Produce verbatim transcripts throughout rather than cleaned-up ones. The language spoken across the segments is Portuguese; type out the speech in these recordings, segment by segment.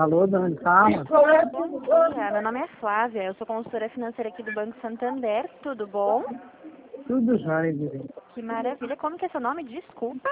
Alô, Dani, fala. Bom dia, meu nome é Flávia, eu sou consultora financeira aqui do Banco Santander, tudo bom? Tudo jóia, direito. Que maravilha, como que é seu nome? Desculpa.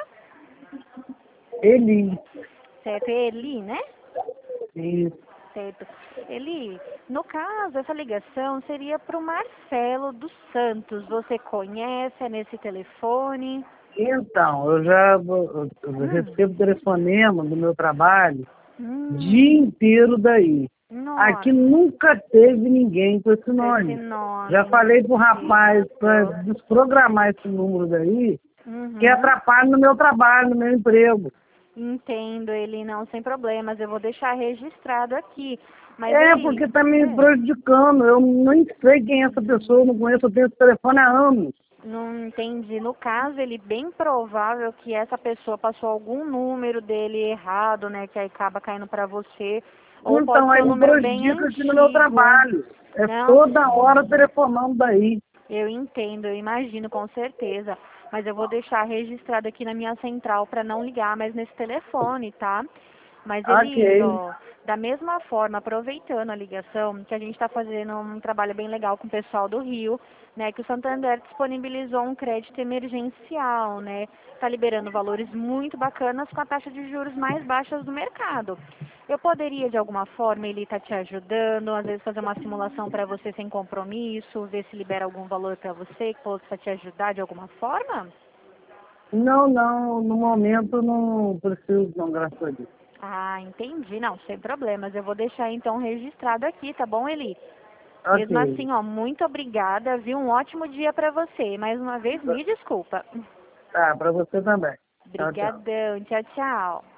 Eli. Certo, é Eli, né? Isso. Certo. Eli, no caso, essa ligação seria para o Marcelo dos Santos, você conhece, é nesse telefone? Então, eu já eu, eu Hum, recebo telefonema do meu trabalho hum, dia inteiro daí. Aqui nossa, nunca teve ninguém com esse com esse nome. nome, Já não falei pro rapaz para acredito. desprogramar esse número daí, que Uhum. atrapalha no meu trabalho, no meu emprego. Entendo, Eli, não, sem problemas, eu vou deixar registrado aqui. Mas, É, Eli, porque tá me é, prejudicando. Eu nem sei quem é essa pessoa, eu não conheço, eu tenho esse telefone há anos. não entendi. No caso, ele bem provável que essa pessoa passou algum número dele errado, né? Que aí acaba caindo para você. Ou pode Então, ser aí um me número bem prejudica aqui no meu antigo. trabalho. É Não, toda hora sim. telefonando daí. Eu entendo, eu imagino, com certeza. Mas eu vou deixar registrado aqui na minha central para não ligar mais nesse telefone, tá? Mas Eli, Ok. ó, da mesma forma, aproveitando a ligação, que a gente está fazendo um trabalho bem legal com o pessoal do Rio, né? Que o Santander disponibilizou um crédito emergencial, né? Está liberando valores muito bacanas com a taxa de juros mais baixas do mercado. Eu poderia, de alguma forma, ele estar te ajudando, às vezes fazer uma simulação para você sem compromisso, ver se libera algum valor para você que possa te ajudar de alguma forma? Não, não, no momento não preciso não, graças a Deus. Ah, entendi. Não, sem problemas. Eu vou deixar então registrado aqui, tá bom, Eli? Mesmo Ok. assim, ó, muito obrigada, viu? Um ótimo dia para você. Mais uma vez, me desculpa. Tá, pra você também. Tchau, tchau. Obrigadão. Tchau, tchau.